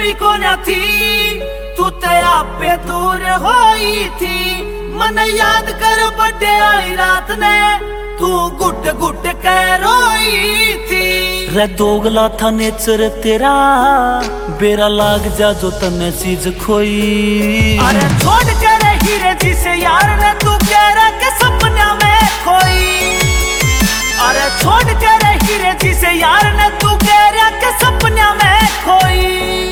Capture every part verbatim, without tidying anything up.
कमी को न थी, तू ते आपे दूर होई थी। मन याद कर बड़े आई रात ने, तू गुट गुट के रोई थी। रे दोगला था नेचर तेरा, बेरा लाग जा जो तने चीज खोई। अरे छोड़ के रे हीरे जिसे यार ने तू कह रहा के सपना में खोई। अरे छोड़ के रे हीरे जिसे यार ने तू कह रहा के सपना में खोई।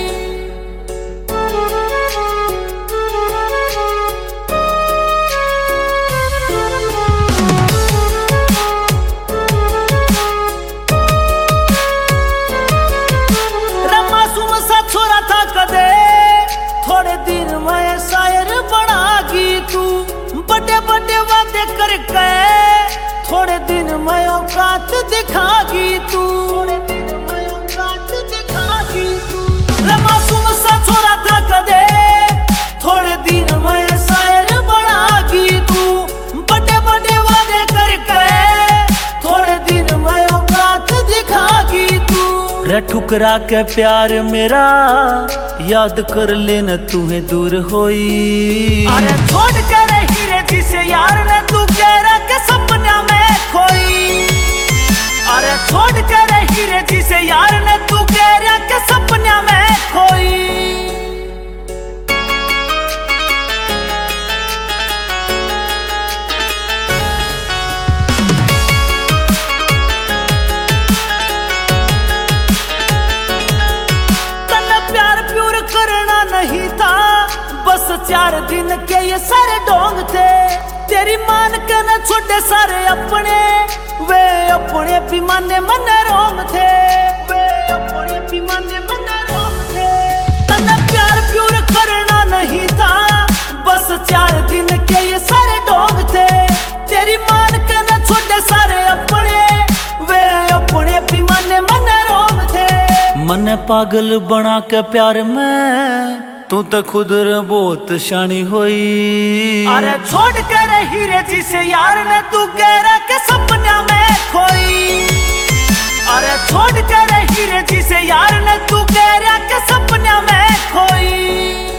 थोड़े दिन में शायर बनागी तू, बड़े बड़े वादे करके थोड़े दिन में औकात दिखागी तू। थोड़े दिन में औकात दिखागी तू। रे मासूम सा छोरा था कदे, थोड़े दिन में शायर बनागी तू, बड़े बड़े वादे करके थोड़े दिन में औकात दिखागी तू। रे ठुकरा के प्यार मेरा याद कर लेना तुम्हें दूर होई। अरे छोड़ के रे हीरे जिसे यार ने तू कह रहा के सपना में खोई। अरे छोड़ के रे हीरे जिसे यार ने तू कह रहा के सपना में खोई। नहीं था बस चार दिन के ये सारे डोंग थे, तेरी मान के न छोटे सारे अपने, वे अपने भी माने मन रोंग थे। वे अपने भी माने मन रोंग थे। तन्ने प्यार प्यूर करना नहीं था, बस चार दिन के ये सारे डोंग थे, तेरी मान के न छोटे सारे अपने, वे अपने भी माने मन रोंग थे। मन पागल बना के प्यार में तू तो खुद बहुत शानी होई। अरे छोड़ के रे हीरे जिसे यार ने तू कह रहा के सपना में खोई। अरे छोड़ के रे हीरे जिसे यार ने तू कह रहा के सपना में खोई।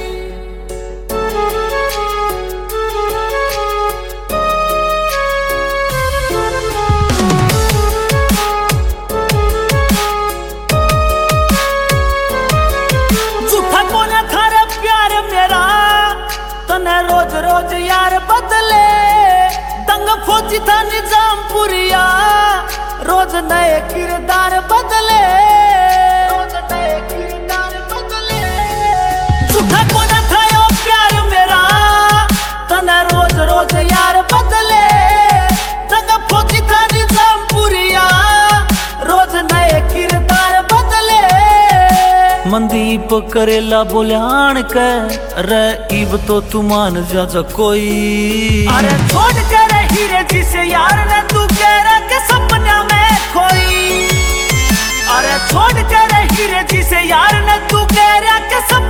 रोज रोज यार बदले, दंग फौजी था निजाम पुरिया, रोज नए किरदार बदले। रोज नए किरदार बदले। झूठा कोना था यो प्यार मेरा, तना रोज रोज यार बदले, दंग फौजी था निजाम पुरिया, रोज नए किरदार बदले। मनदीप करेला बोल्यान के रे इब तो तू मान जा जा कोई। अरे छोड़ के रे हीरे जिसे यार ने तू कह रहा के सपना में खोई। अरे छोड़ के रे हीरे जिसे यार ने तू कह रहा के सपना